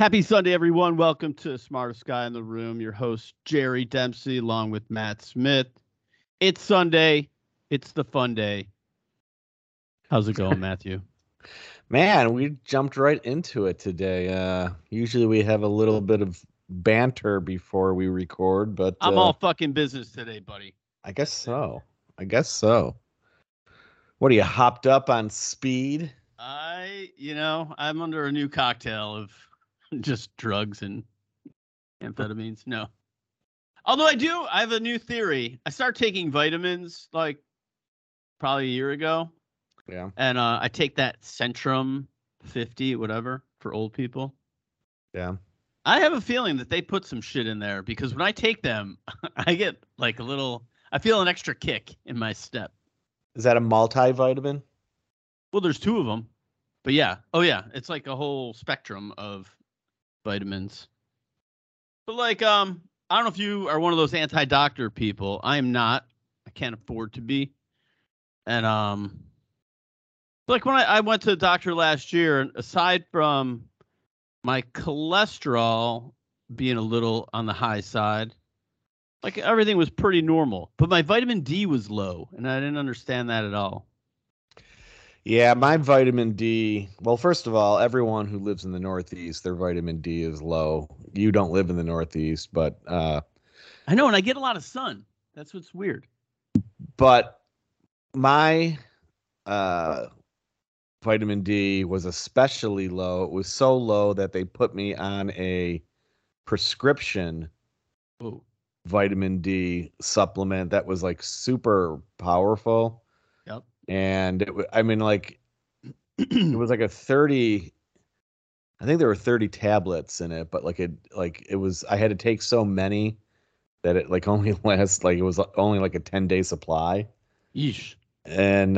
Happy Sunday, everyone. Welcome to Smartest Guy in the Room. Your host, Jerry Dempsey, along with Matt Smith. It's Sunday. It's the fun day. How's it going, Matthew? Man, we jumped right into it today. Usually we have a little bit of banter before we record, but I'm all fucking business today, buddy. I guess so. What are you, hopped up on speed? I'm under a new cocktail of just drugs and amphetamines. No. Although I have a new theory. I started taking vitamins like probably a year ago. Yeah. And I take that Centrum 50, whatever, for old people. Yeah. I have a feeling that they put some shit in there because when I take them, I get like I feel an extra kick in my step. Is that a multivitamin? Well, there's two of them, but yeah. Oh yeah. It's like a whole spectrum of vitamins. But like, I don't know if you are one of those anti-doctor people. I am not. I can't afford to be. And, like when I went to the doctor last year, aside from my cholesterol being a little on the high side, like everything was pretty normal, but my vitamin D was low, and I didn't understand that at all. Yeah, my vitamin D. Well, first of all, everyone who lives in the Northeast, their vitamin D is low. You don't live in the Northeast, but I know, and I get a lot of sun. That's what's weird. But my vitamin D was especially low. It was so low that they put me on a prescription vitamin D supplement that was like super powerful. Yep. And it was like a 30, I think there were 30 tablets in it, but I had to take so many that it like only lasts, like it was only like a 10-day supply. Yeesh. And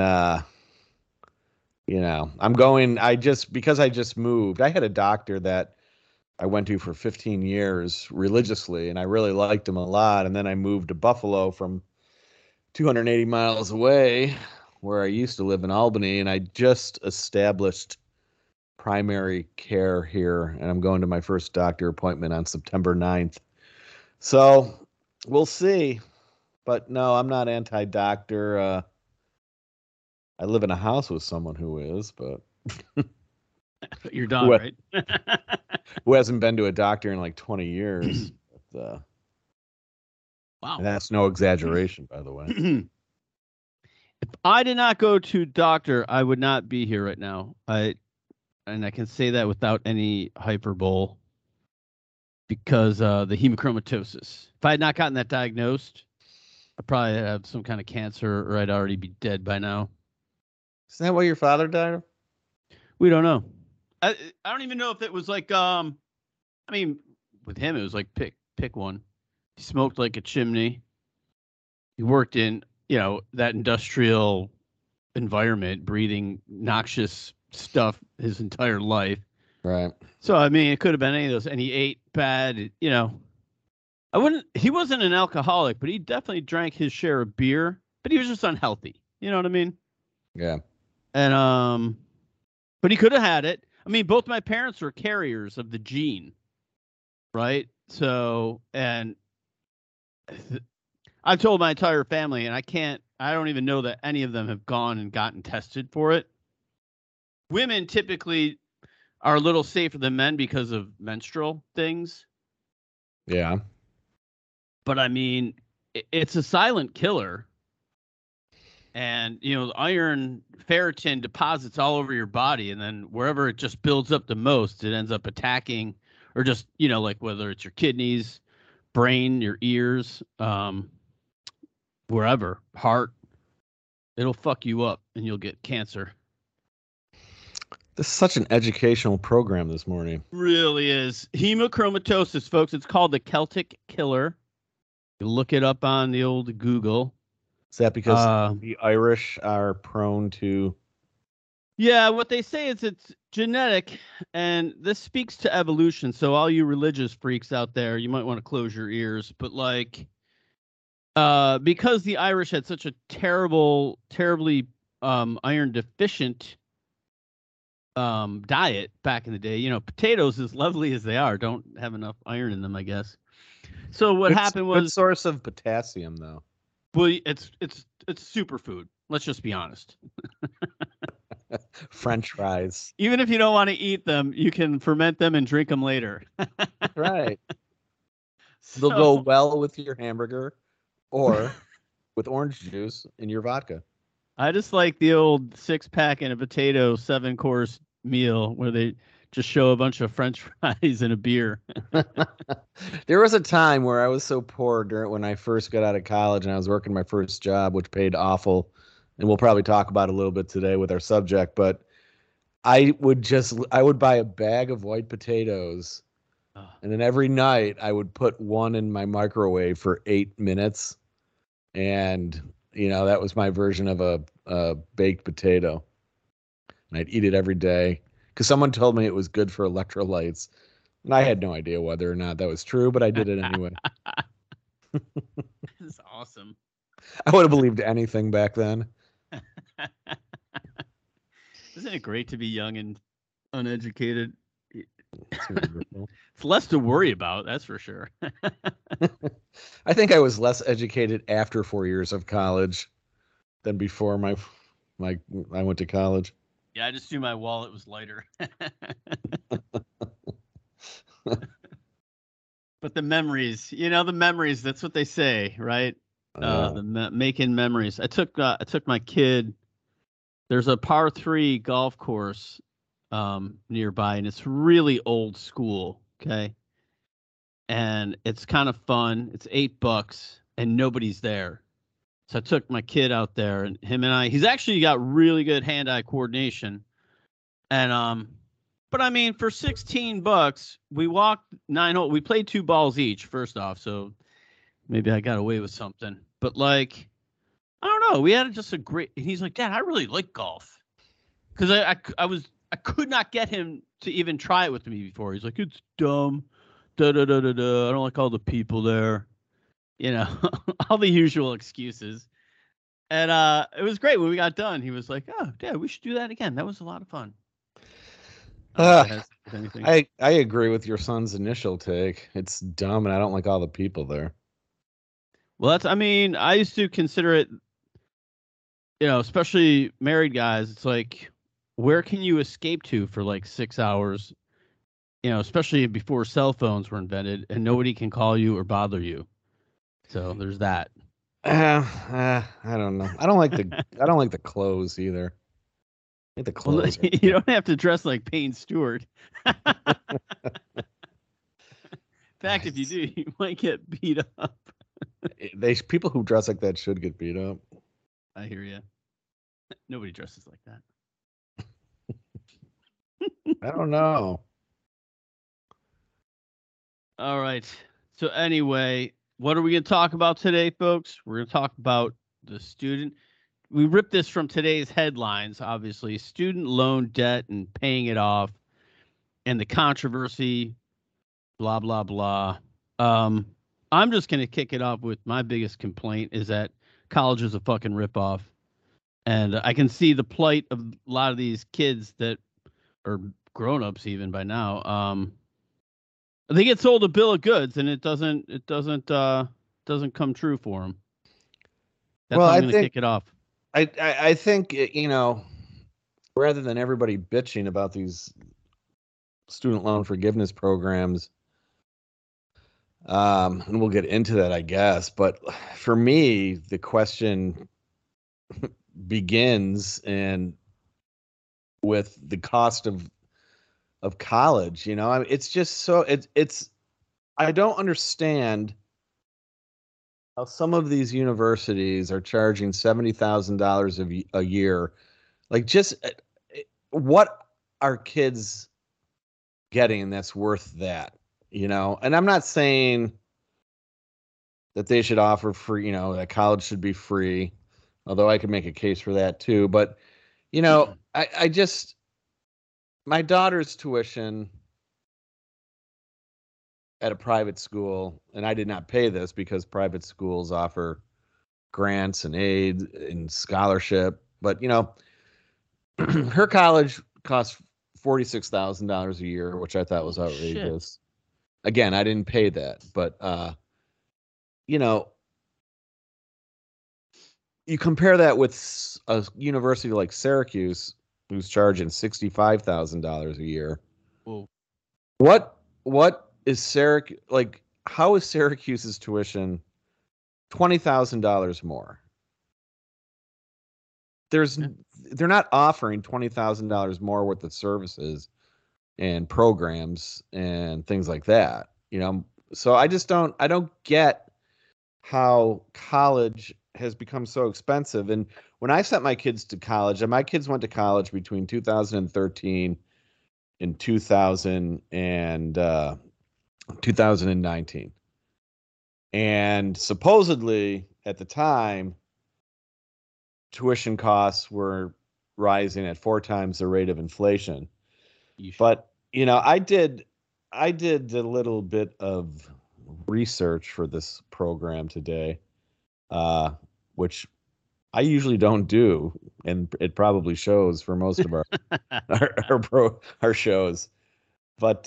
because I just moved, I had a doctor that I went to for 15 years religiously, and I really liked him a lot. And then I moved to Buffalo from 280 miles away, where I used to live in Albany, and I just established primary care here, and I'm going to my first doctor appointment on September 9th. So we'll see. But no, I'm not anti-doctor. I live in a house with someone who is, but your dog, right? Who hasn't been to a doctor in like 20 years. But, wow. And that's no exaggeration, by the way. If I did not go to doctor, I would not be here right now. And I can say that without any hyperbole because the hemochromatosis. If I had not gotten that diagnosed, I'd probably have some kind of cancer or I'd already be dead by now. Isn't that what your father died of? We don't know. I don't even know if it was like I mean, with him it was like pick one. He smoked like a chimney. He worked in, that industrial environment, breathing noxious stuff his entire life. Right. So I mean, it could have been any of those. And he ate bad, he wasn't an alcoholic, but he definitely drank his share of beer, but he was just unhealthy. You know what I mean? Yeah. And but he could have had it. I mean, both my parents were carriers of the gene, right? So, and I've told my entire family, and I don't even know that any of them have gone and gotten tested for it. Women typically are a little safer than men because of menstrual things. Yeah. But I mean, it's a silent killer. And, the iron ferritin deposits all over your body. And then wherever it just builds up the most, it ends up attacking or just, like whether it's your kidneys, brain, your ears, wherever, heart, it'll fuck you up and you'll get cancer. This is such an educational program this morning. Really is. Hemochromatosis, folks. It's called the Celtic Killer. You look it up on the old Google. Is that because the Irish are prone to? Yeah, what they say is it's genetic, and this speaks to evolution. So all you religious freaks out there, you might want to close your ears. But because the Irish had such a terribly iron deficient diet back in the day. You know, potatoes, as lovely as they are, don't have enough iron in them, I guess. So what happened Good was, source of potassium, though. well, it's superfood. Let's just be honest. French fries. Even if you don't want to eat them, you can ferment them and drink them later. Right. They'll go So well with your hamburger or with orange juice in your vodka. I just like the old 6-pack and a potato 7-course meal where they just show a bunch of French fries and a beer. There was a time where I was so poor when I first got out of college and I was working my first job, which paid awful. And we'll probably talk about it a little bit today with our subject, but I would buy a bag of white potatoes, and then every night I would put one in my microwave for 8 minutes. And, that was my version of a baked potato. And I'd eat it every day because someone told me it was good for electrolytes. And I had no idea whether or not that was true, but I did it anyway. This is awesome. I would have believed anything back then. Isn't it great to be young and uneducated? It's less to worry about, that's for sure. I think I was less educated after 4 years of college than before I went to college. Yeah, I just knew my wallet was lighter. But the memories, that's what they say, right? Making memories. I took my kid. There's a par 3 golf course nearby, and it's really old school. Okay. And it's kind of fun. It's $8 and nobody's there. So I took my kid out there, and he's actually got really good hand-eye coordination. And but I mean, for $16, we walked 9 holes. We played 2 balls each, first off, so maybe I got away with something. But like, I don't know. We had just a great. And he's like, Dad, I really like golf, because I could not get him to even try it with me before. He's like, it's dumb. Da da da da da. I don't like all the people there. All the usual excuses. And it was great when we got done. He was like, "Oh, Dad, we should do that again. That was a lot of fun." I agree with your son's initial take. It's dumb, and I don't like all the people there. Well, I used to consider it, especially married guys. It's like, where can you escape to for like 6 hours? Especially before cell phones were invented, and nobody can call you or bother you. So there's that. I don't know. I don't like the clothes either. I think the clothes. Well, you don't have to dress like Payne Stewart. In fact, if you do, you might get beat up. People who dress like that should get beat up. I hear you. Nobody dresses like that. I don't know. All right. So anyway, what are we going to talk about today, folks? We're going to talk about the student. We ripped this from today's headlines, obviously. Student loan debt and paying it off, and the controversy, blah, blah, blah. I'm just going to kick it off with my biggest complaint is that college is a fucking ripoff. And I can see the plight of a lot of these kids that are grown-ups even by now. They get sold a bill of goods, and it doesn't come true for them. That's how I'm going to kick it off. I think, rather than everybody bitching about these student loan forgiveness programs, and we'll get into that, I guess. But for me, the question begins with the cost of college. It's just so it's I don't understand how some of these universities are charging $70,000 a year. Like, just what are kids getting that's worth that? And I'm not saying that they should offer free, that college should be free, although I could make a case for that too. But, I just, my daughter's tuition at a private school, and I did not pay this because private schools offer grants and aid and scholarship. But, her college costs $46,000 a year, which I thought was Holy shit. outrageous. Again, I didn't pay that, but you know, you compare that with a university like Syracuse, who's charging $65,000 a year. Whoa. What is Syracuse like? How is Syracuse's tuition $20,000 more? They're not offering $20,000 more worth of services and programs and things like that. So I don't get how college has become so expensive. And when I sent my kids to college, and my kids went to college between 2013 and 2019. And supposedly at the time, tuition costs were rising at 4 times the rate of inflation. But, I did a little bit of research for this program today, which I usually don't do, and it probably shows for most of our our shows. But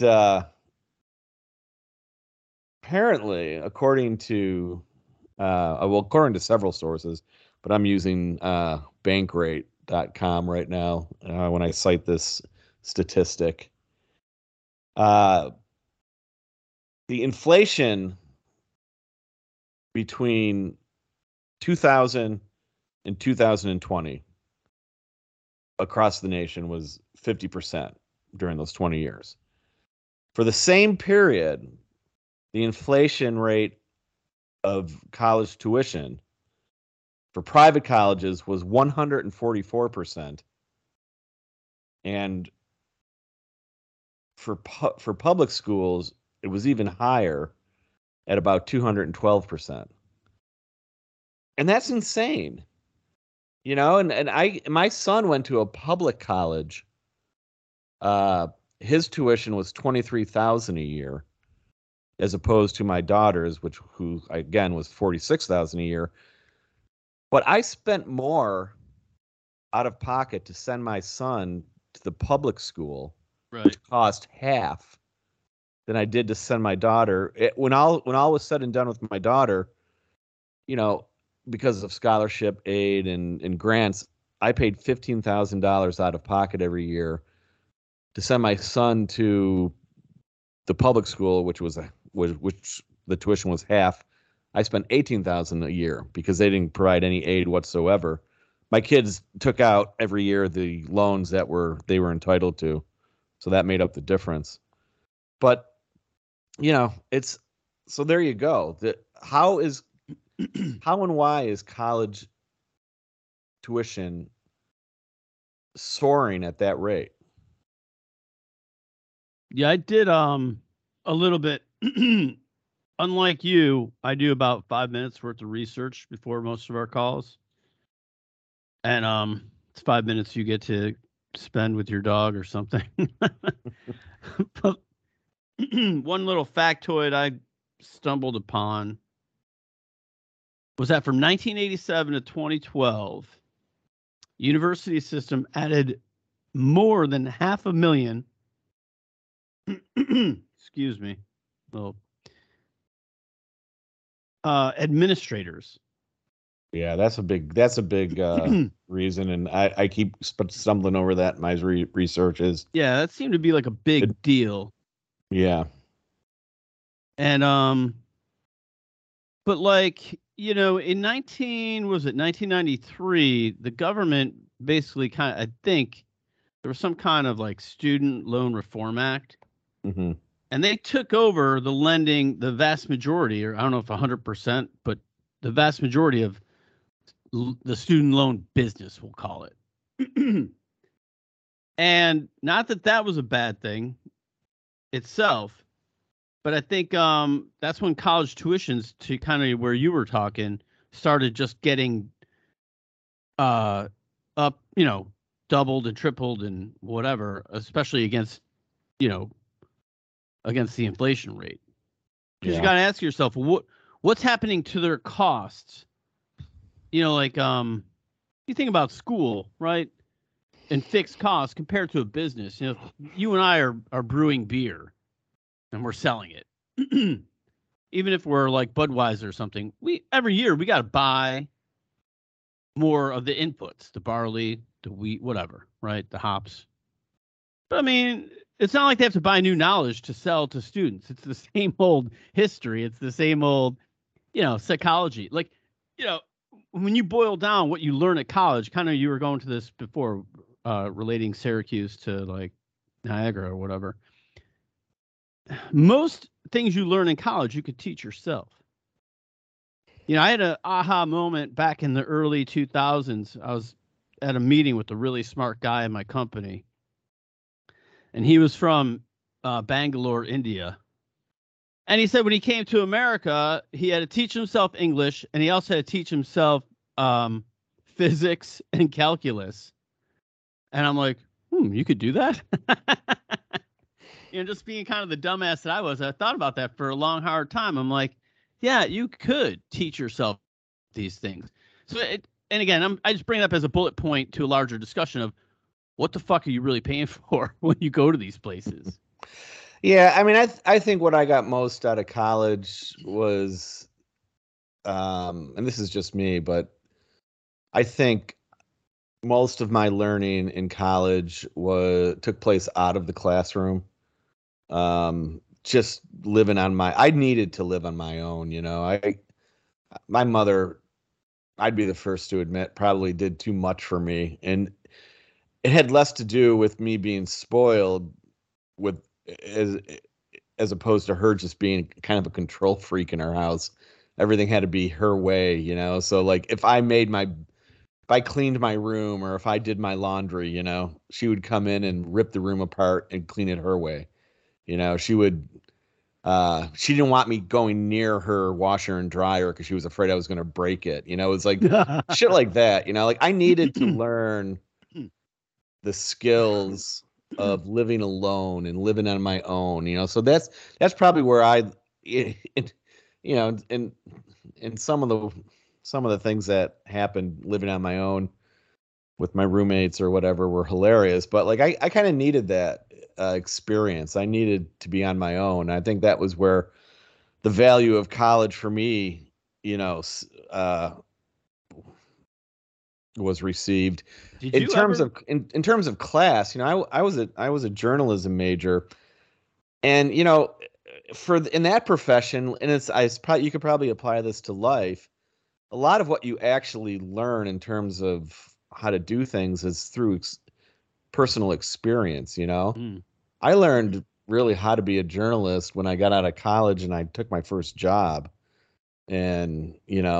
apparently, according to several sources, but I'm using Bankrate.com right now when I cite this statistic. The inflation between 2000 and 2020 across the nation was 50% during those 20 years. For the same period, the inflation rate of college tuition for private colleges was 144%, and for public schools, it was even higher at about 212%. And that's insane. And my son went to a public college. His tuition was $23,000 a year, as opposed to my daughter's, who again was $46,000 a year. But I spent more out of pocket to send my son to the public school, which cost half, than I did to send my daughter. When all was said and done with my daughter, because of scholarship aid and grants, I paid $15,000 out of pocket every year to send my son to the public school, which the tuition was half. I spent $18,000 a year because they didn't provide any aid whatsoever. My kids took out every year the loans that they were entitled to, so that made up the difference. But it's so there you go. How and why is college tuition soaring at that rate? Yeah, I did a little bit. Unlike you, I do about 5 minutes worth of research before most of our calls. And it's 5 minutes you get to spend with your dog or something. But one little factoid I stumbled upon was that from 1987 to 2012, university system added more than 500,000 excuse me, administrators. Yeah, that's a big reason, and I keep stumbling over that in my researches. Yeah, that seemed to be like a big deal. Yeah. And but like, in 1993, the government basically I think there was some kind of like Student Loan Reform Act. Mm-hmm. And they took over the lending, the vast majority, or I don't know if 100%, but the vast majority of the student loan business, we'll call it. And not that was a bad thing itself, but I think that's when college tuitions, to kind of where you were talking, started just getting up, doubled and tripled and whatever, especially against the inflation rate. Because you got to ask yourself, what's happening to their costs? You think about school, right? and fixed costs compared to a business. You know, you and I are brewing beer and we're selling it. Even if we're like Budweiser or something, every year we got to buy more of the inputs, the barley, the wheat, whatever, right? The hops. But I mean, it's not like they have to buy new knowledge to sell to students. It's the same old history. It's the same old, psychology. Like, when you boil down what you learn at college, kind of you were going to this before, relating Syracuse to like Niagara or whatever. Most things you learn in college, you could teach yourself. I had an aha moment back in the early 2000s. I was at a meeting with a really smart guy in my company, and he was from Bangalore, India. And he said when he came to America, he had to teach himself English, and he also had to teach himself physics and calculus. And I'm like, you could do that? Just being kind of the dumbass that I was, I thought about that for a long, hard time. I'm like, yeah, you could teach yourself these things. So, and again, I just bring it up as a bullet point to a larger discussion of what the fuck are you really paying for when you go to these places? Yeah, I mean, I think what I got most out of college was, and this is just me, but I think most of my learning in college took place out of the classroom. Just living I needed to live on my own, my mother, I'd be the first to admit, probably did too much for me. And it had less to do with me being spoiled as opposed to her just being kind of a control freak in her house. Everything had to be her way, So like if I cleaned my room or if I did my laundry, she would come in and rip the room apart and clean it her way. She didn't want me going near her washer and dryer because she was afraid I was going to break it. It's like shit like that. Like I needed to learn the skills of living alone and living on my own. So that's probably where in some of the things that happened living on my own with my roommates or whatever were hilarious. But like I kind of needed that experience. I needed to be on my own. I think that was where the value of college for me, was received. In terms of class, I was a journalism major, and in that profession, and you could probably apply this to life. A lot of what you actually learn in terms of how to do things is through personal experience. I learned really how to be a journalist when I got out of college and I took my first job, and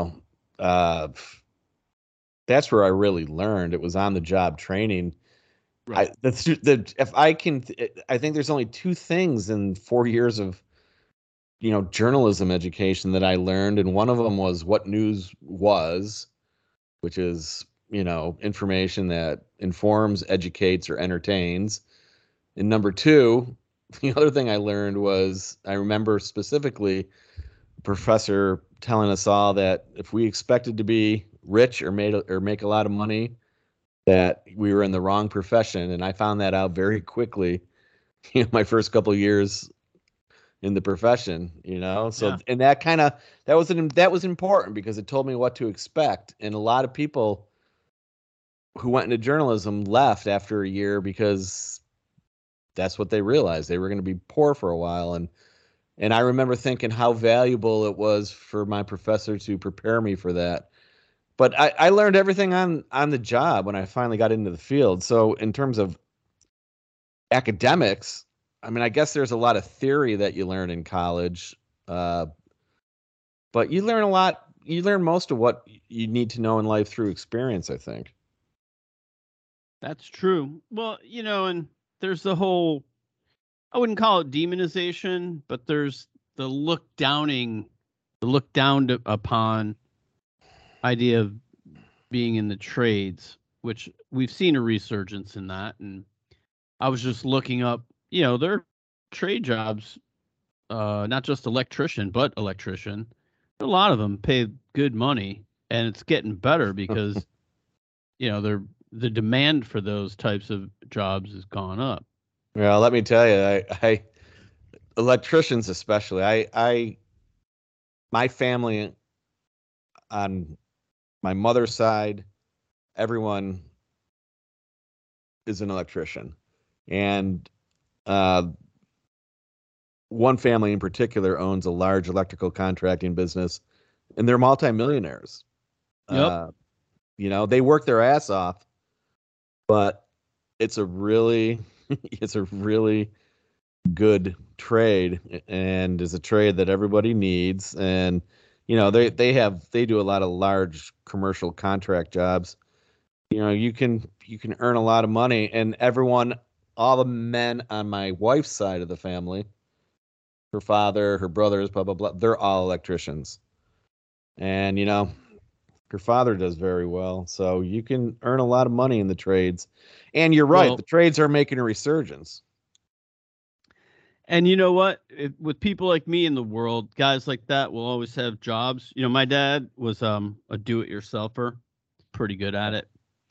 that's where I really learned. It was on the job training. Right. I think there's only two things in 4 years of journalism education that I learned, and one of them was what news was, which is information that informs, educates, or entertains. And number two, the other thing I learned was, I remember specifically a professor telling us all that if we expected to be rich or make a lot of money, that we were in the wrong profession. And I found that out very quickly, my first couple of years in the profession, So, yeah. And that was important because it told me what to expect. And a lot of people who went into journalism left after a year because that's what they realized. They were going to be poor for a while. And I remember thinking how valuable it was for my professor to prepare me for that. But I learned everything on the job when I finally got into the field. So in terms of academics, I mean, I guess there's a lot of theory that you learn in college, but you learn a lot. You learn most of what you need to know in life through experience, I think. That's true. Well, and there's the whole, I wouldn't call it demonization, but there's the look down upon idea of being in the trades, which we've seen a resurgence in that. And I was just looking up, there are trade jobs, not just electrician, but electrician. A lot of them pay good money, and it's getting better because, they're the demand for those types of jobs has gone up. Well, let me tell you, I electricians especially, my family on my mother's side, everyone is an electrician, and one family in particular owns a large electrical contracting business, and they're multimillionaires. Yep. They work their ass off, but it's a really, it's a really good trade, and is a trade that everybody needs. And they do a lot of large commercial contract jobs. You can earn a lot of money, and all the men on my wife's side of the family, her father, her brothers, blah blah blah, they're all electricians. And her father does very well, so you can earn a lot of money in the trades. And you're right, the trades are making a resurgence. And you know what? With people like me in the world, guys like that will always have jobs. My dad was a do-it-yourselfer, pretty good at it.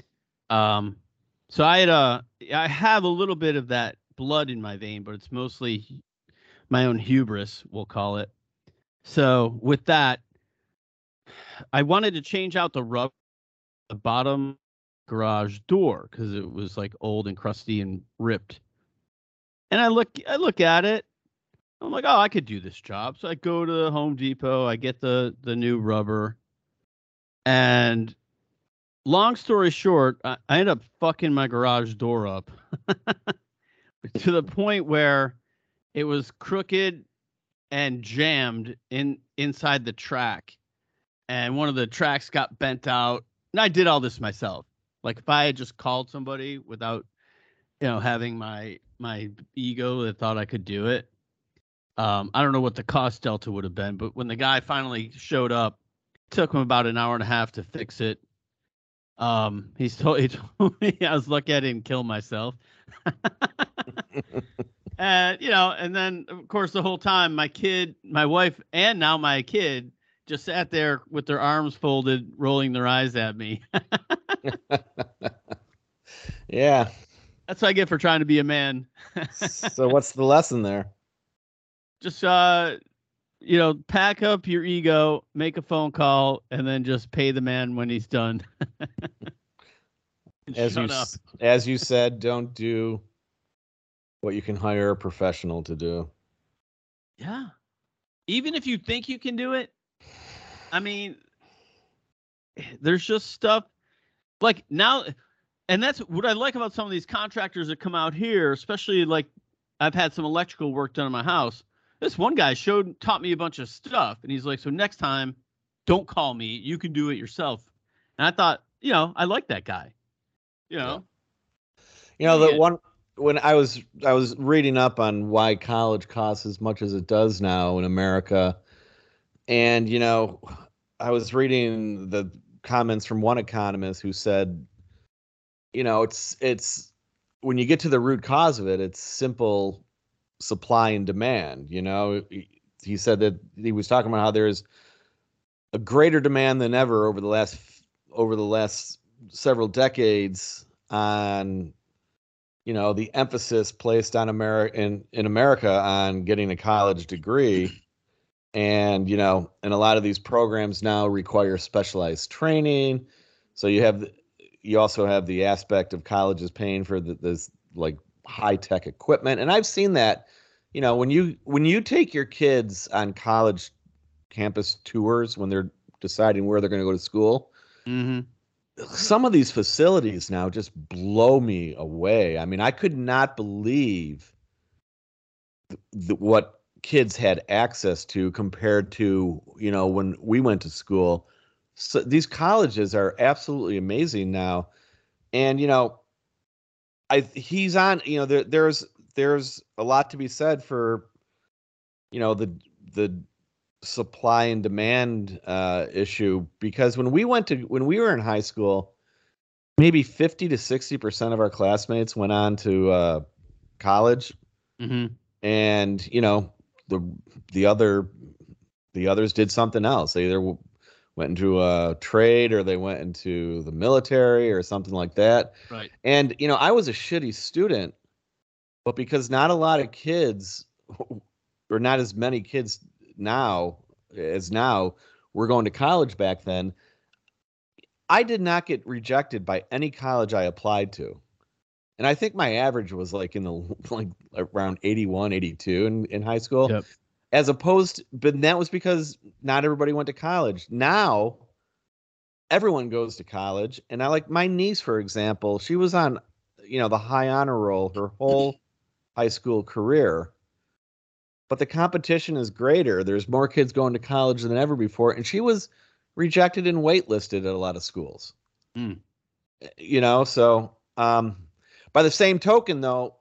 So I have a little bit of that blood in my vein, but it's mostly my own hubris, we'll call it. So with that, I wanted to change out the bottom garage door because it was like old and crusty and ripped. And I look at it. I'm like, oh, I could do this job. So I go to Home Depot. I get the new rubber. And long story short, I end up fucking my garage door up to the point where it was crooked and jammed inside the track. And one of the tracks got bent out. And I did all this myself. Like if I had just called somebody without, having my ego that thought I could do it. I don't know what the cost delta would have been, but when the guy finally showed up, it took him about an hour and a half to fix it. He told me I was lucky I didn't kill myself. And and then of course the whole time my wife, and now my kid just sat there with their arms folded, rolling their eyes at me. Yeah. That's what I get for trying to be a man. So what's the lesson there? Just pack up your ego, make a phone call, and then just pay the man when he's done. As you said, don't do what you can hire a professional to do. Yeah. Even if you think you can do it, I mean, there's just stuff like now. And that's what I like about some of these contractors that come out here, especially like I've had some electrical work done in my house. This one guy taught me a bunch of stuff. And he's like, so next time, don't call me. You can do it yourself. And I thought, I like that guy. When I was reading up on why college costs as much as it does now in America. And, I was reading the comments from one economist who said, it's when you get to the root cause of it, it's simple supply and demand. He said that he was talking about how there's a greater demand than ever over the last several decades on, the emphasis placed on in America on getting a college degree. And, and a lot of these programs now require specialized training. So you also have the aspect of colleges paying for this like high tech equipment. And I've seen that, when you take your kids on college campus tours, when they're deciding where they're going to go to school, mm-hmm. Some of these facilities now just blow me away. I mean, I could not believe what kids had access to compared to, when we went to school. So these colleges are absolutely amazing now. And, he's on, there's a lot to be said for, the supply and demand issue, because when we were in high school, maybe 50 to 60% of our classmates went on to college. Mm-hmm. And, the others did something else. They either went into a trade or they went into the military or something like that. Right. And, I was a shitty student, but because not a lot of kids, or not as many kids now as now, were going to college back then, I did not get rejected by any college I applied to. And I think my average was like in the like around 81, 82 in high school. Yep. As opposed, but that was because not everybody went to college. Now everyone goes to college. And I like my niece, for example, she was on, the high honor roll her whole high school career. But the competition is greater. There's more kids going to college than ever before. And she was rejected and waitlisted at a lot of schools. Mm. So by the same token, though,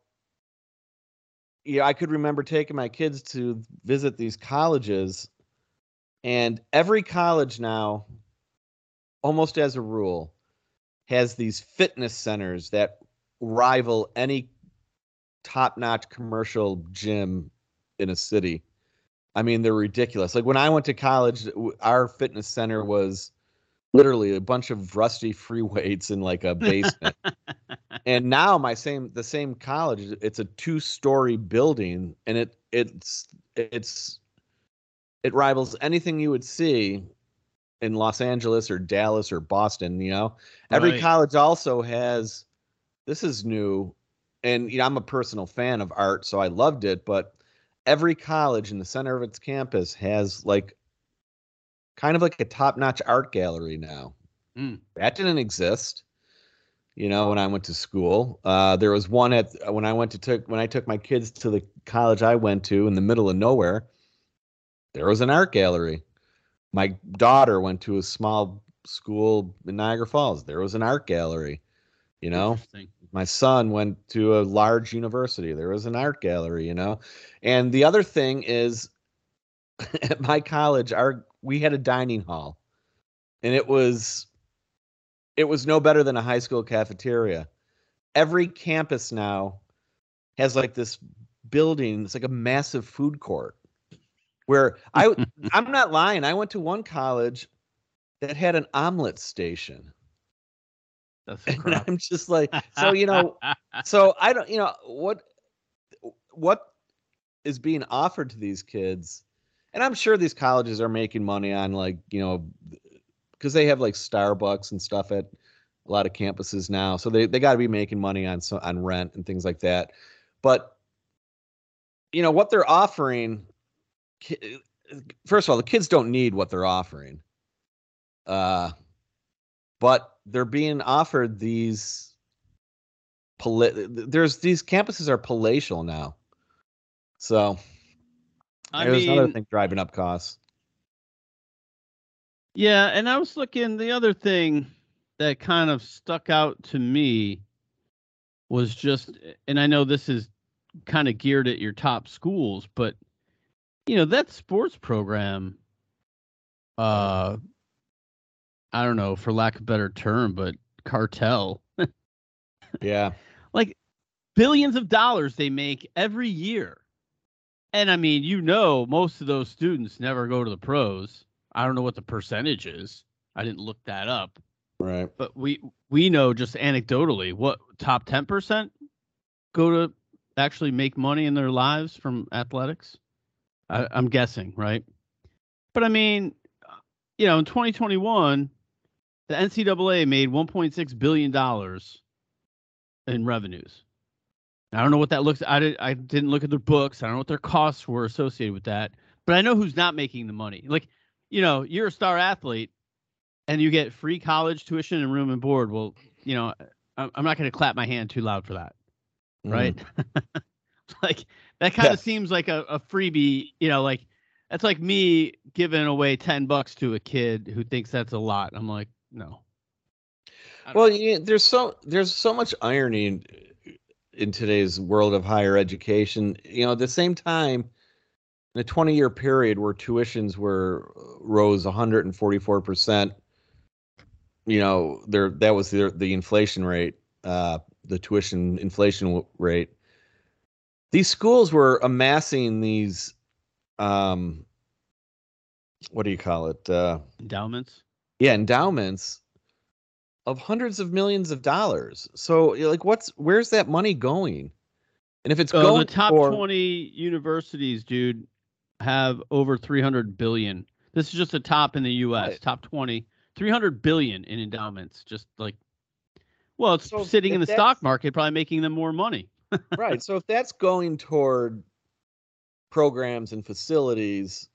I could remember taking my kids to visit these colleges, and every college now, almost as a rule, has these fitness centers that rival any top-notch commercial gym in a city. I mean, they're ridiculous. Like when I went to college, our fitness center was literally a bunch of rusty free weights in like a basement. And now the same college, it's a 2-story building, and it rivals anything you would see in Los Angeles or Dallas or Boston. Every Right. college also has, this is new, and I'm a personal fan of art, so I loved it, but every college in the center of its campus has like kind of like a top-notch art gallery now. Mm. That didn't exist, when I went to school. There was one when I took my kids to the college I went to in the middle of nowhere. There was an art gallery. My daughter went to a small school in Niagara Falls. There was an art gallery. Interesting. My son went to a large university. There was an art gallery. And the other thing is, at my college, we had a dining hall, and it was no better than a high school cafeteria. Every campus now has like this building. It's like a massive food court where I'm not lying. I went to one college that had an omelet station. That's And I'm just like, so I don't, what is being offered to these kids. And I'm sure these colleges are making money on like, because they have like Starbucks and stuff at a lot of campuses now. So they got to be making money on rent and things like that. But, what they're offering, first of all, the kids don't need what they're offering. But they're being offered these these campuses are palatial now. So there's another thing driving up costs. Yeah, and I was looking, the other thing that kind of stuck out to me was just, and I know this is kind of geared at your top schools, but that sports program, I don't know, for lack of a better term, but cartel. Yeah. Like billions of dollars they make every year. And I mean, most of those students never go to the pros. I don't know what the percentage is. I didn't look that up. Right. But we know just anecdotally what top 10% go to actually make money in their lives from athletics. I'm guessing, right? But I mean, in 2021, the NCAA made $1.6 billion in revenues. I don't know what that looks. I didn't look at their books. I don't know what their costs were associated with that. But I know who's not making the money. Like, you're a star athlete, and you get free college tuition and room and board. Well, I'm not going to clap my hand too loud for that, right? Like that kind of seems like a freebie. Like that's like me giving away $10 to a kid who thinks that's a lot. I'm like, no. Well, there's so much irony in today's world of higher education. At the same time, in a 20-year period where tuitions rose 144%, that was the inflation rate, the tuition inflation rate. These schools were amassing these what do you call it? Endowments. Yeah, endowments of hundreds of millions of dollars. So like, where's that money going? And if it's The going top for 20 universities, dude, have over 300 billion. This is just the top in the U.S. what? Top 20, 300 billion in endowments. Just like, well, it's So sitting in if the stock that's market, probably making them more money. right, so if that's going toward programs and facilities,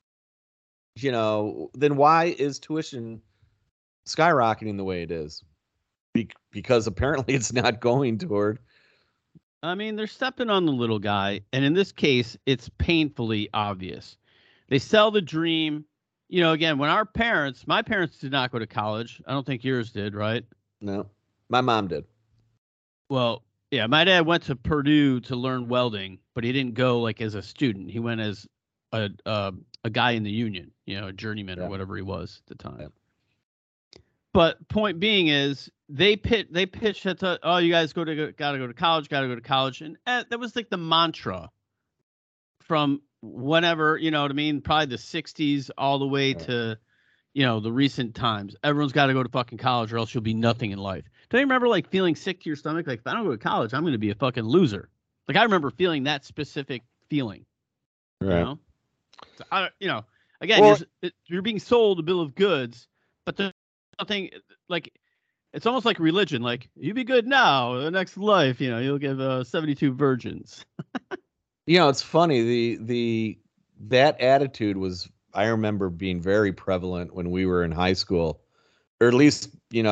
then why is tuition skyrocketing the way it is? Because apparently it's not going toward. I mean, they're stepping on the little guy, and in this case, it's painfully obvious. They sell the dream. Again, when my parents did not go to college. I don't think yours did, right? No, my mom did. Well, yeah, my dad went to Purdue to learn welding, but he didn't go like as a student. He went as a guy in the union, a journeyman or Yeah. whatever he was at the time. Yeah. But point being is they pitched at you guys gotta go to college, and that was like the mantra from whenever, you know what I mean, probably the 60s all the way Right. to the recent times. Everyone's got to go to fucking college or else you'll be nothing in life. Don't you remember like feeling sick to your stomach? Like, if I don't go to college, I'm going to be a fucking loser. Like, I remember feeling that specific feeling, Right. So, again, Well, you're being sold a bill of goods, but there's nothing like, it's almost like religion. Like, you be good now, the next life, you'll give 72 virgins. it's funny. That attitude was, I remember, being very prevalent when we were in high school, or at least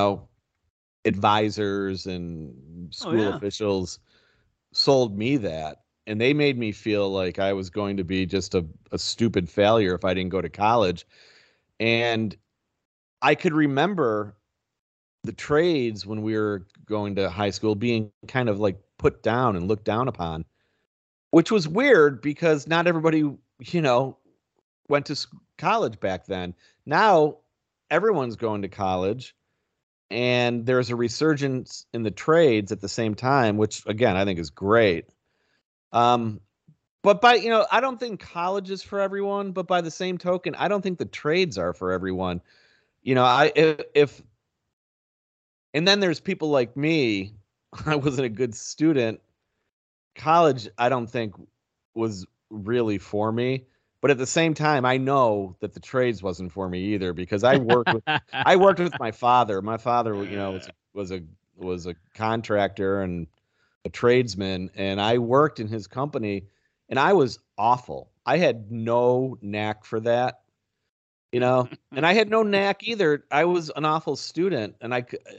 advisors and Oh, school yeah. officials sold me that, and they made me feel like I was going to be just a stupid failure if I didn't go to college. And I could remember the trades when we were going to high school being kind of like put down and looked down upon, which was weird because not everybody, went to college back then. Now everyone's going to college, and there's a resurgence in the trades at the same time, which again I think is great. Um, but I don't think college is for everyone. But by the same token, I don't think the trades are for everyone. If and then there's people like me. I wasn't a good student. College, I don't think was really for me. But at the same time, I know that the trades wasn't for me either because I worked with my father. My father, was a contractor and a tradesman, and I worked in his company, and I was awful. I had no knack for that, and I had no knack either. I was an awful student, and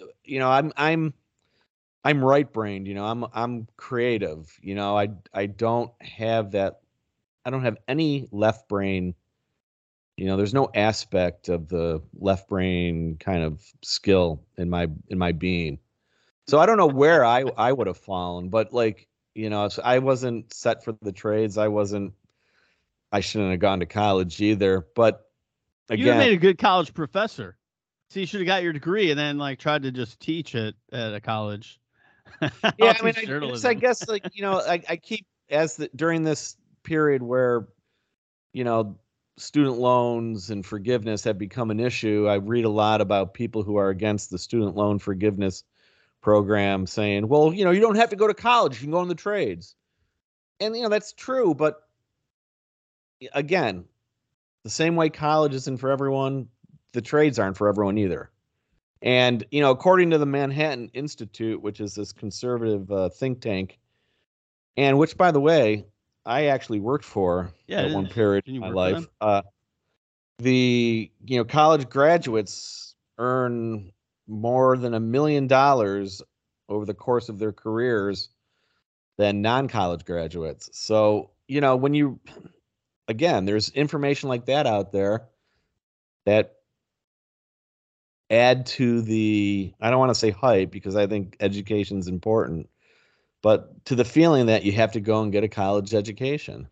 I'm right brained, I'm creative, I don't have that. I don't have any left brain. There's no aspect of the left brain kind of skill in my being. So I don't know where I would have fallen, but so I wasn't set for the trades. I shouldn't have gone to college either. But You would have again, made a good college professor. So you should have got your degree and then like tried to just teach it at a college. yeah, I'll I mean, teach I journalism. guess I keep during this period where, you know, student loans and forgiveness have become an issue. I read a lot about people who are against the student loan forgiveness program saying, well, you don't have to go to college. You can go in the trades. And, that's true. But again, the same way college isn't for everyone, the trades aren't for everyone either. And, according to the Manhattan Institute, which is this conservative think tank, and which, by the way, I actually worked for at one period Can in you my work for life. them? The college graduates earn more than $1 million over the course of their careers than non-college graduates. So, when again, there's information like that out there that add to the, I don't want to say hype because I think education's important, but to the feeling that you have to go and get a college education.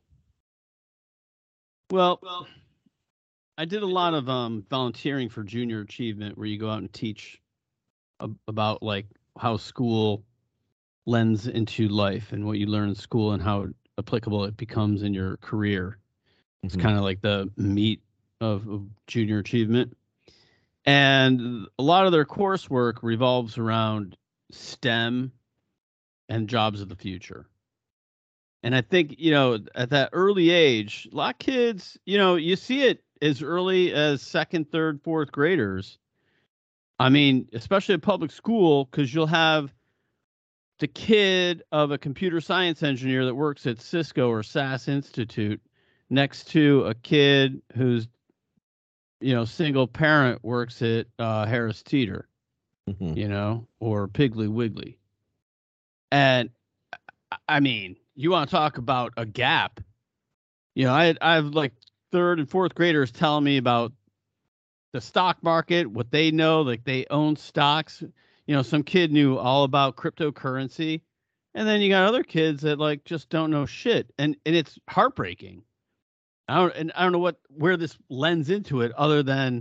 Well, I did a lot of volunteering for junior achievement where you go out and teach about like how school lends into life and what you learn in school and how applicable it becomes in your career. It's Mhm. kind of like the meat of junior achievement. And a lot of their coursework revolves around STEM and jobs of the future. And I think, at that early age, a lot of kids, you see it as early as second, third, fourth graders. I mean, especially at public school, because you'll have the kid of a computer science engineer that works at Cisco or SAS Institute next to a kid who's, single parent works at Harris Teeter, or Piggly Wiggly. And I mean, you want to talk about a gap. I have like third and fourth graders telling me about the stock market, what they know, like they own stocks. Some kid knew all about cryptocurrency. And then you got other kids that like just don't know shit. And it's heartbreaking. I don't know where this lends into it other than,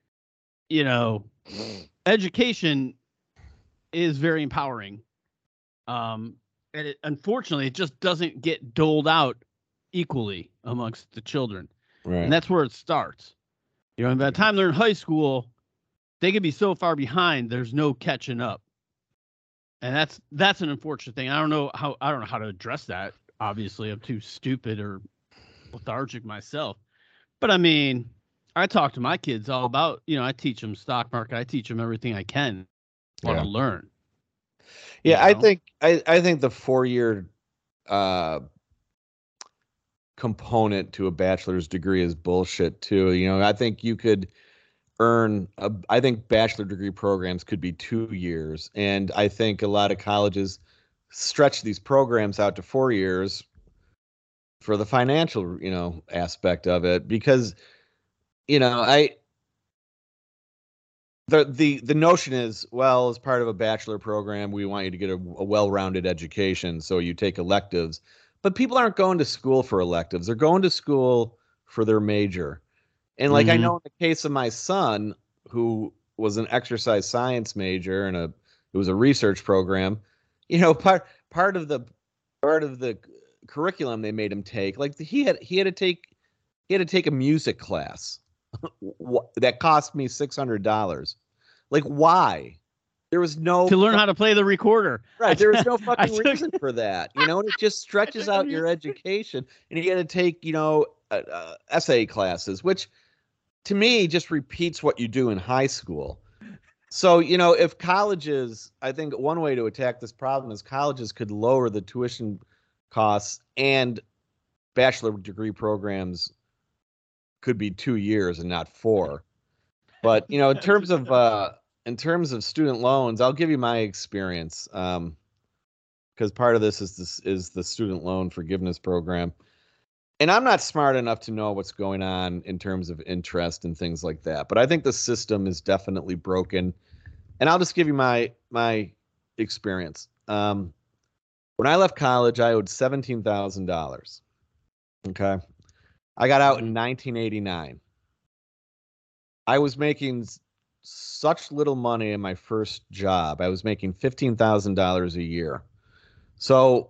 education is very empowering. And unfortunately, it just doesn't get doled out equally amongst the children. Right. And that's where it starts. And by the time they're in high school, they can be so far behind, there's no catching up. And that's an unfortunate thing. I don't know how to address that. Obviously, I'm too stupid or lethargic myself. But I mean, I talk to my kids all about, I teach them stock market. I teach them everything I can want to learn. Yeah, I think the 4-year component to a bachelor's degree is bullshit too. I think you could earn I think bachelor degree programs could be 2 years, and I think a lot of colleges stretch these programs out to 4 years for the financial, aspect of it, because the notion is, well, as part of a bachelor program, we want you to get a well-rounded education, so you take electives. But people aren't going to school for electives. They're going to school for their major. And like I know in the case of my son, who was an exercise science major and it was a research program, part of the curriculum they made him take, like he had to take a music class that cost me $600. Like, why? There was no to learn how to play the recorder. Right. There was no fucking reason for that. And it just stretches out your education. And you got to take, essay classes, which to me just repeats what you do in high school. So, if colleges, I think one way to attack this problem is colleges could lower the tuition costs, and bachelor degree programs could be 2 years and not 4. But, in terms of student loans, I'll give you my experience, because part of this is the student loan forgiveness program. And I'm not smart enough to know what's going on in terms of interest and things like that. But I think the system is definitely broken. And I'll just give you my experience. When I left college, I owed $17,000. Okay. I got out in 1989. I was making such little money in my first job. I was making $15,000 a year. So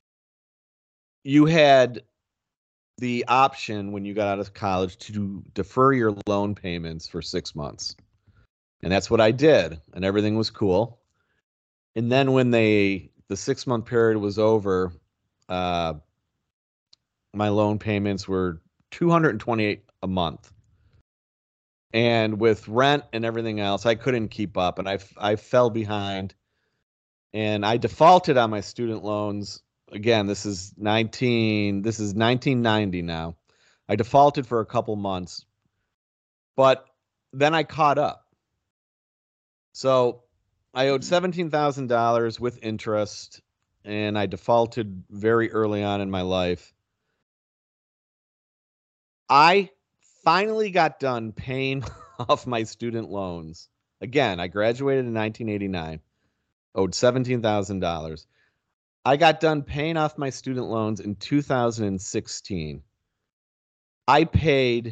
you had the option when you got out of college to defer your loan payments for 6 months. And that's what I did. And everything was cool. And then when the 6-month period was over, my loan payments were $228 a month. And with rent and everything else, I couldn't keep up, and I fell behind, and I defaulted on my student loans. Again, this is 1990 now. I defaulted for a couple months, but then I caught up. So I owed $17,000 with interest, and I defaulted very early on in my life. I finally got done paying off my student loans. Again, I graduated in 1989, owed $17,000. I got done paying off my student loans in 2016. I paid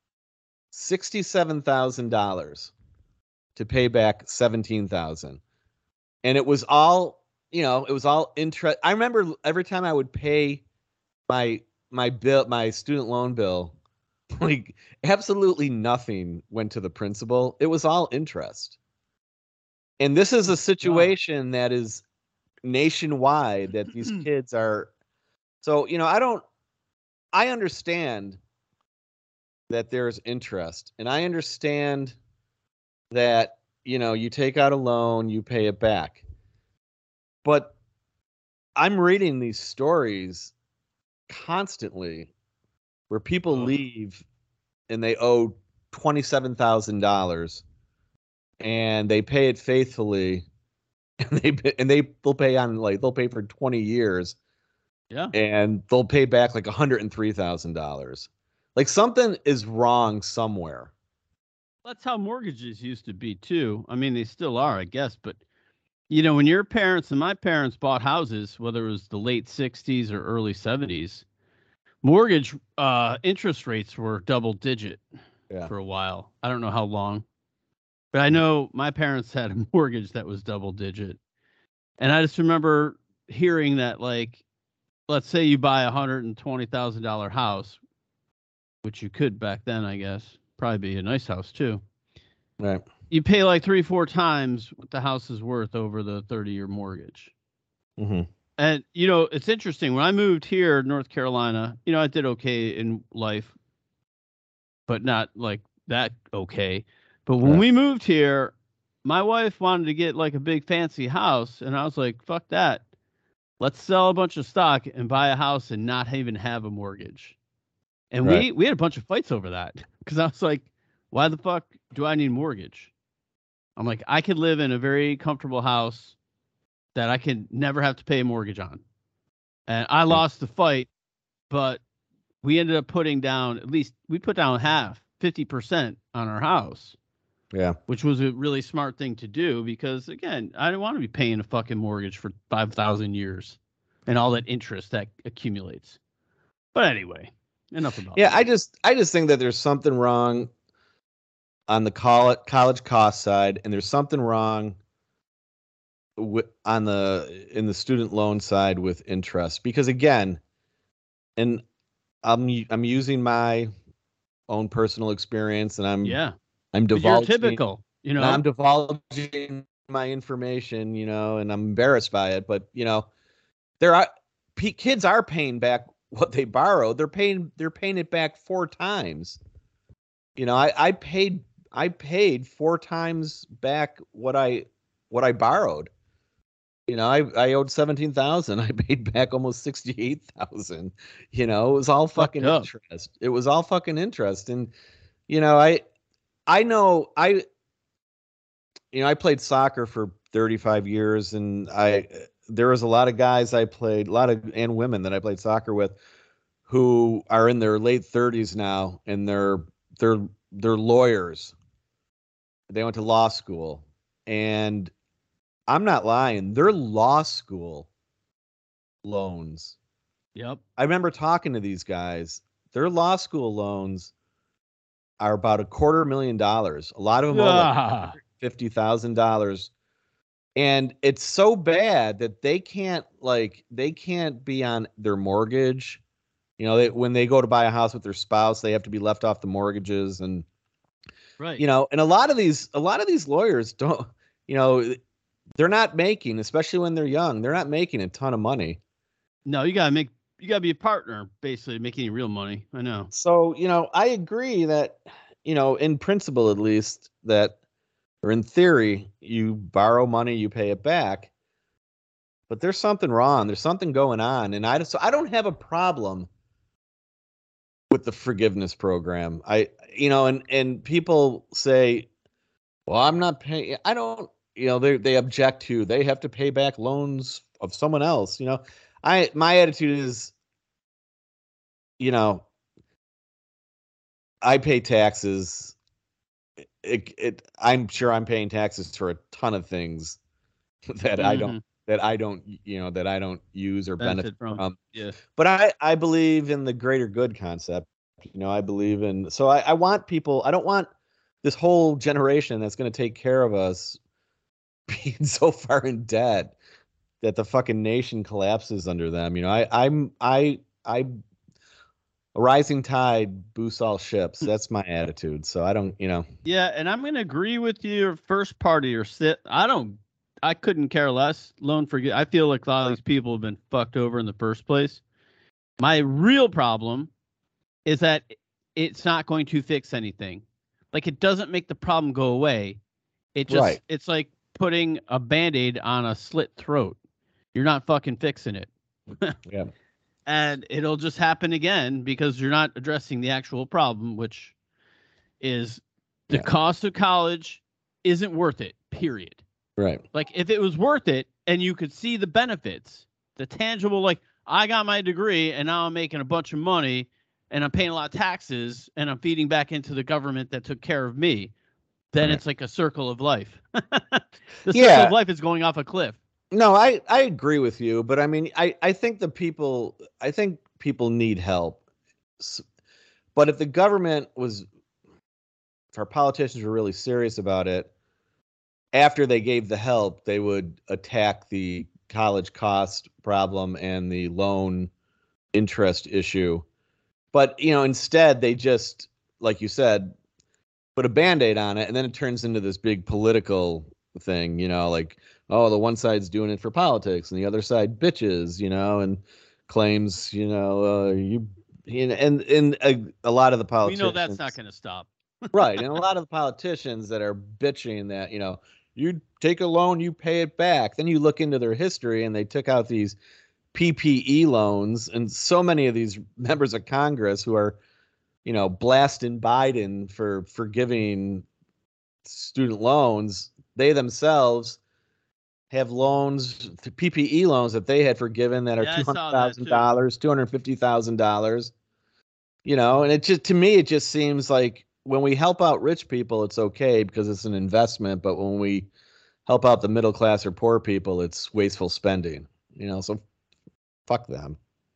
$67,000 to pay back $17,000. And it was all, interest. I remember every time I would pay my bill, my student loan bill, Like absolutely nothing went to the principal. It was all interest. And this is a situation that is nationwide that these kids are. So, I understand that there's interest, and I understand that, you take out a loan, you pay it back. But I'm reading these stories constantly where people leave and they owe $27,000 and they pay it faithfully and they'll pay for 20 years. Yeah. And they'll pay back like $103,000. Like something is wrong somewhere. That's how mortgages used to be too. I mean, they still are, I guess, but when your parents and my parents bought houses, whether it was the late 60s or early 70s, mortgage interest rates were double digit for a while. I don't know how long, but I know my parents had a mortgage that was double digit. And I just remember hearing that, like, let's say you buy a $120,000 house, which you could back then, I guess, probably be a nice house too. Right. You pay like 3-4 times what the house is worth over the 30-year mortgage. Mm-hmm. And, it's interesting. When I moved here, North Carolina, I did okay in life, but not like that okay. But when we moved here, my wife wanted to get like a big fancy house. And I was like, fuck that. Let's sell a bunch of stock and buy a house and not even have a mortgage. And we had a bunch of fights over that because I was like, why the fuck do I need a mortgage? I'm like, I could live in a very comfortable house that I can never have to pay a mortgage on. And I lost the fight, but we ended up putting down, at least we put down 50% on our house. Yeah. Which was a really smart thing to do because, again, I didn't want to be paying a fucking mortgage for 5,000 years and all that interest that accumulates. But anyway, enough about that. I just think that there's something wrong on the college cost side, and there's something wrong in the student loan side with interest, because again, and I'm using my own personal experience, and I'm divulging. You're typical, I'm divulging my information, and I'm embarrassed by it, but kids are paying back what they borrowed. They're paying it back 4 times. I paid 4 times back what I borrowed. I owed 17,000. I paid back almost 68,000. It was all fucking interest. It was all fucking interest. And I know I played soccer for 35 years, and there was a lot of guys and women that I played soccer with who are in their late 30s now, and they're lawyers. They went to law school, and I'm not lying. They're law school loans. Yep. I remember talking to these guys. Their law school loans are about $250,000. A lot of them are $50,000. And it's so bad that they can't be on their mortgage. When they go to buy a house with their spouse, they have to be left off the mortgages, and and a lot of these lawyers don't, they're not making, especially when they're young, they're not making a ton of money. No, you gotta be a partner, basically, making real money. I know. So, I agree that, in principle, at least, that, or in theory, you borrow money, you pay it back, but there's something wrong. There's something going on. And I don't have a problem with the forgiveness program. And people say, well, I'm not paying. I don't, they object to, they have to pay back loans of someone else. My attitude is, I pay taxes. I'm sure I'm paying taxes for a ton of things that I don't use or benefit from. Yeah. But I believe in the greater good concept. I believe in, so I want people, I don't want this whole generation that's going to take care of us being so far in debt that the fucking nation collapses under them. I A rising tide boosts all ships. That's my attitude. So I don't, Yeah, and I'm gonna agree with your first part of your sit. I couldn't care less. Loan forget. I feel like a lot of these people have been fucked over in the first place. My real problem is that it's not going to fix anything. Like it doesn't make the problem go away. right. It's like putting a band-aid on a slit throat. You're not fucking fixing it. Yeah. And it'll just happen again because you're not addressing the actual problem, which is the Yeah. cost of college isn't worth it, period. Right. Like if it was worth it and you could see the benefits, the tangible, like I got my degree and now I'm making a bunch of money and I'm paying a lot of taxes and I'm feeding back into the government that took care of me, then Right. it's like a circle of life. The circle of Yeah. life is going off a cliff. No, I agree with you, but I mean, I think I think people need help. But if the government was, if our politicians were really serious about it, after they gave the help, they would attack the college cost problem and the loan interest issue. But, instead they just, like you said, put a band-aid on it, and then it turns into this big political thing, like, oh, the one side's doing it for politics and the other side bitches, and claims, and a lot of the We know that's not politicians, going to stop. right, and a lot of the politicians that are bitching that, you take a loan, you pay it back. Then you look into their history, and they took out these PPE loans, and so many of these members of Congress who are, blasting Biden for forgiving student loans, they themselves have loans, PPE loans that they had forgiven that are Yeah, I saw that too. $200,000, $250,000. And it just, to me, it just seems like when we help out rich people, it's okay because it's an investment. But when we help out the middle class or poor people, it's wasteful spending. So fuck them.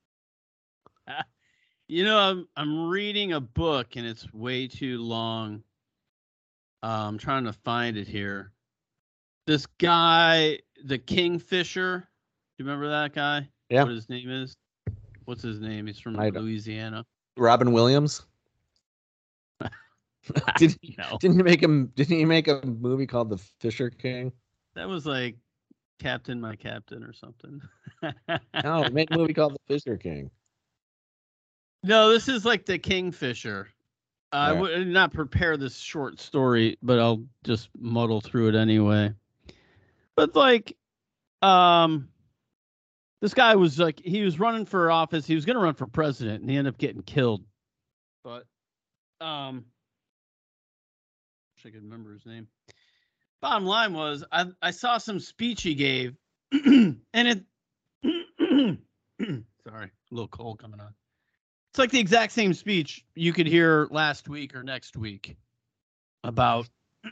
I'm reading a book and it's way too long. I'm trying to find it here. This guy, the Kingfisher. Do you remember that guy? Yeah, What his name is? What's his name? He's from I don't. Louisiana. Robin Williams. Did No, didn't you make him? Didn't you make a movie called The Fisher King? that was like Captain, My Captain, or something. No, he made a movie called The Fisher King. No, this is like the Kingfisher. I All right. would not prepare this short story, but I'll just muddle through it anyway. But like, um, this guy was like, he was running for office. He was going to run for president, and he ended up getting killed. But, wish I could remember his name. Bottom line was, I saw some speech he gave, and it, sorry, a little cold coming on. It's like the exact same speech you could hear last week or next week about,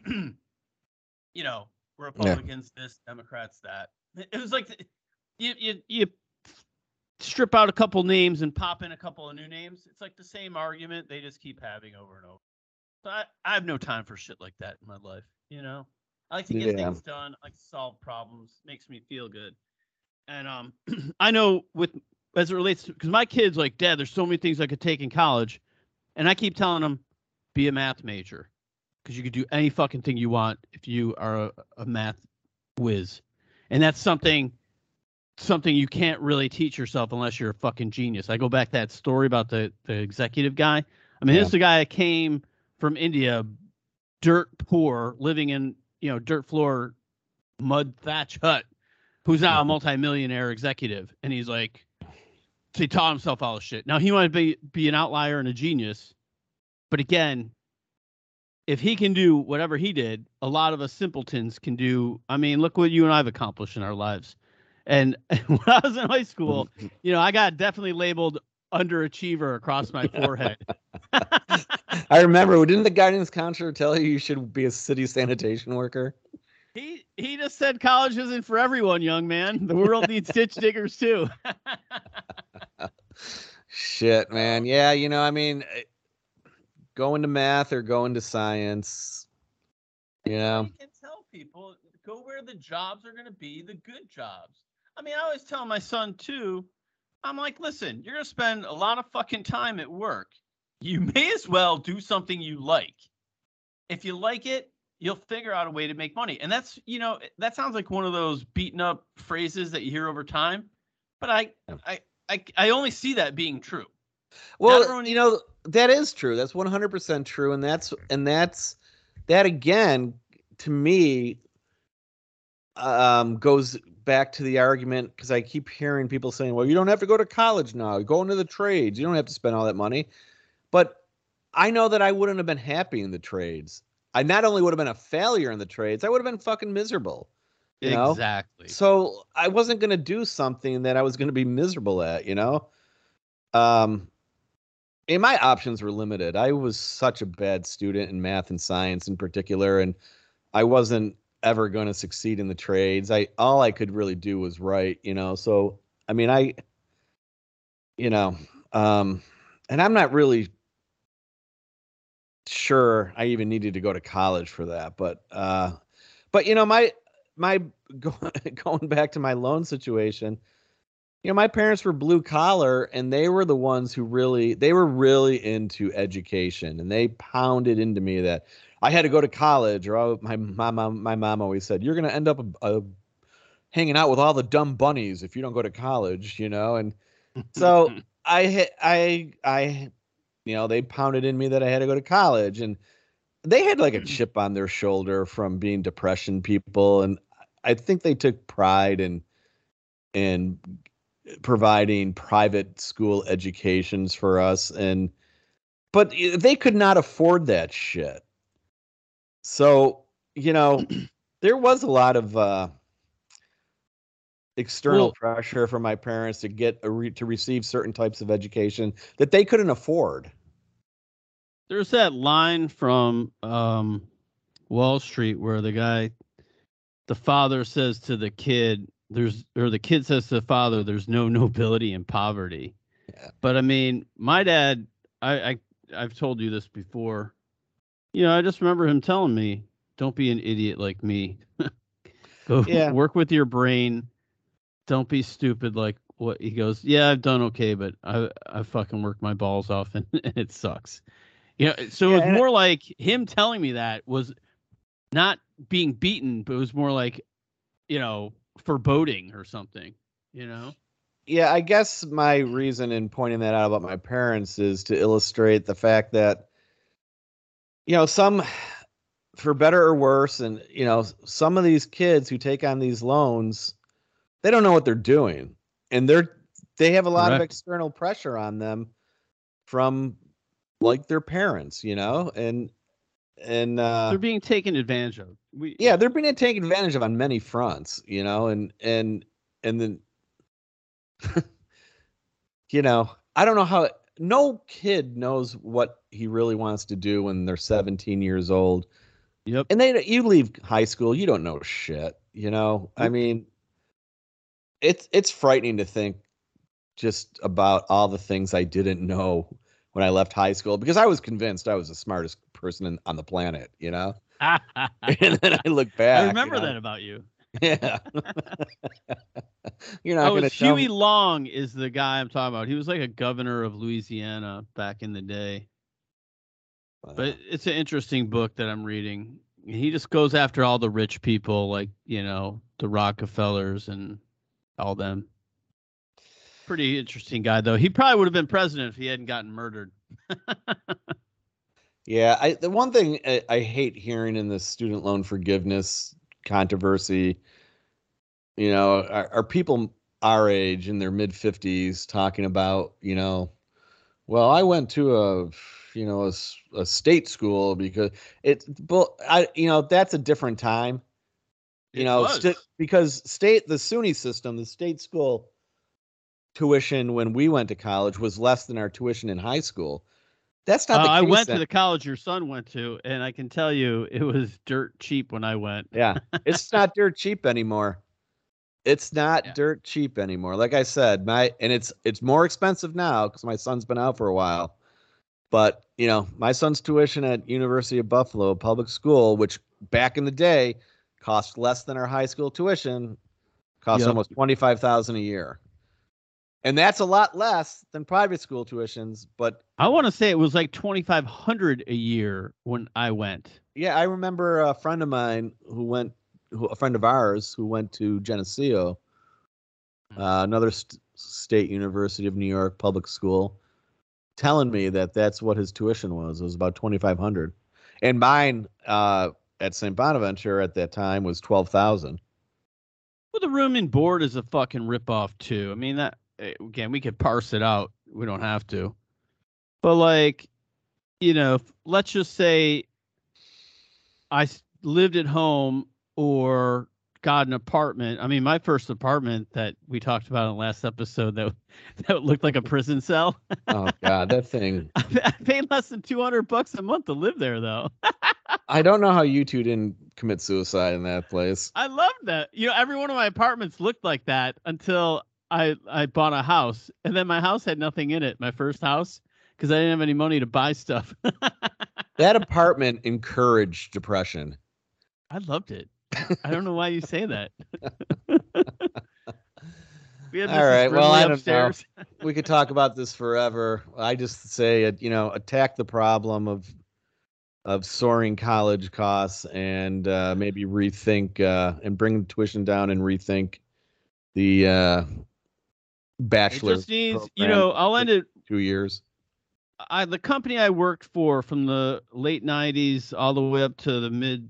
Republicans this, Democrats that. It was like you strip out a couple names and pop in a couple of new names. It's like the same argument they just keep having over and over. So I have no time for shit like that in my life. I like to get Yeah. things done. I like to solve problems. Makes me feel good. And I know as it relates to, because my kids like, Dad, there's so many things I could take in college, and I keep telling them, be a math major, because you could do any fucking thing you want if you are a math whiz, and that's something you can't really teach yourself unless you're a fucking genius. I go back to that story about the executive guy. I mean, Yeah. this is a guy that came from India, dirt poor, living in dirt floor, mud thatch hut, who's now a multimillionaire executive, and he's like, so he taught himself all this shit. Now he might be an outlier and a genius, but again, if he can do whatever he did, a lot of us simpletons can do. I mean, look what you and I have accomplished in our lives. And when I was in high school, I got definitely labeled underachiever across my forehead. I remember, didn't the guidance counselor tell you should be a city sanitation worker? He just said college isn't for everyone, young man. The world needs ditch diggers too. Shit, man. Yeah, I mean, going to math or going to science, You can tell people, go where the jobs are going to be, the good jobs. I mean, I always tell my son too, I'm like, listen, you're gonna spend a lot of fucking time at work. You may as well do something you like. If you like it, you'll figure out a way to make money. And that's, that sounds like one of those beaten up phrases that you hear over time. But I only see that being true. Well, that is true. That's 100% true. And that's that again, to me, goes back to the argument, because I keep hearing people saying, well, you don't have to go to college now. You go into the trades. You don't have to spend all that money. But I know that I wouldn't have been happy in the trades. I not only would have been a failure in the trades, I would have been fucking miserable. Exactly. So I wasn't going to do something that I was going to be miserable at, and my options were limited. I was such a bad student in math and science in particular, and I wasn't ever going to succeed in the trades. All I could really do was write, So, I mean, and I'm not really sure I even needed to go to college for that, but my going back to my loan situation, my parents were blue collar, and they were the ones who they were really into education, and they pounded into me that I had to go to college, or my mom always said, you're going to end up hanging out with all the dumb bunnies if you don't go to college, and so they pounded in me that I had to go to college, and they had like a chip on their shoulder from being depression people. And I think they took pride in providing private school educations for us. But they could not afford that shit. So, there was a lot of external pressure from my parents to get to receive certain types of education that they couldn't afford. There's that line from Wall Street where the father says to the kid, the kid says to the father, there's no nobility in poverty. Yeah. But I mean, my dad, I've told you this before. I just remember him telling me, don't be an idiot like me. Go work with your brain. Don't be stupid like what he goes. Yeah, I've done okay, but I fucking worked my balls off and it sucks. So it was more like him telling me that was not being beaten, but it was more like, foreboding or something, Yeah, I guess my reason in pointing that out about my parents is to illustrate the fact that, some, for better or worse, and, some of these kids who take on these loans, they don't know what they're doing. And they have a lot of external pressure on them from like their parents, and they're being taken advantage of. They're being taken advantage of on many fronts, and then I don't know how. No kid knows what he really wants to do when they're 17 years old. Yep. And you leave high school, you don't know shit, Yep. I mean, it's frightening to think just about all the things I didn't know when I left high school, because I was convinced I was the smartest person on the planet, And then I look back. I remember that about you. Yeah. You're not going to Huey Long is the guy I'm talking about. He was like a governor of Louisiana back in the day. Wow. But it's an interesting book that I'm reading. He just goes after all the rich people, like, the Rockefellers and all them. Pretty interesting guy, though. He probably would have been president if he hadn't gotten murdered. Yeah, the one thing I hate hearing in the student loan forgiveness controversy, are people our age in their mid 50s talking about, well, I went to a state school because that's a different time. Because the SUNY system, the state school tuition when we went to college was less than our tuition in high school. That's not the case. I went to the college your son went to, and I can tell you it was dirt cheap when I went. Yeah, it's not dirt cheap anymore. It's not dirt cheap anymore. Like I said, it's more expensive now because my son's been out for a while. But, my son's tuition at University of Buffalo public school, which back in the day cost less than our high school tuition, cost almost $25,000 a year. And that's a lot less than private school tuitions. But I want to say it was like 2,500 a year when I went. yeah, I remember a friend of mine a friend of ours who went to Geneseo, another state university of New York public school, telling me that that's what his tuition was. It was about 2,500, and mine at St. Bonaventure at that time was 12,000. Well, the room and board is a fucking ripoff too. I mean, that again, we could parse it out. We don't have to, but like, let's just say I lived at home or got an apartment. I mean, my first apartment that we talked about in the last episode that looked like a prison cell. Oh God, that thing! I paid less than $200 a month to live there, though. I don't know how you two didn't commit suicide in that place. I loved that. Every one of my apartments looked like that until I bought a house, and then my house had nothing in it. My first house, because I didn't have any money to buy stuff. That apartment encouraged depression. I loved it. I don't know why you say that. We had All right. Well, I don't know. upstairs. We could talk about this forever. I just say, attack the problem of soaring college costs and maybe rethink and bring the tuition down and rethink the bachelor. It just needs, program. I'll end it. 2 years. The company I worked for from the late 90s all the way up to the mid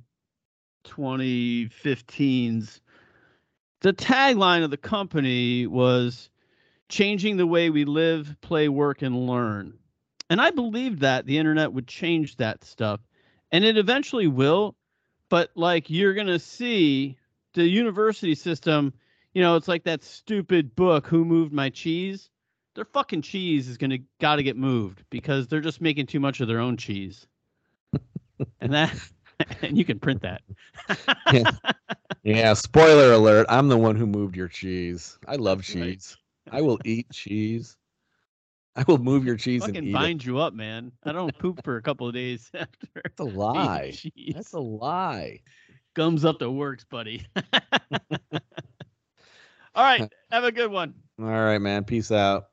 2015s, the tagline of the company was changing the way we live, play, work, and learn. And I believed that the internet would change that stuff. And it eventually will. But like you're going to see the university system, it's like that stupid book, Who Moved My Cheese? Their fucking cheese is got to get moved because they're just making too much of their own cheese. And you can print that. Yeah. Spoiler alert. I'm the one who moved your cheese. I love cheese. Right. I will eat cheese. I will move your cheese and eat bind you up, man. I don't poop for a couple of days after. That's a lie. That's a lie. Gums up the works, buddy. All right. Have a good one. All right, man. Peace out.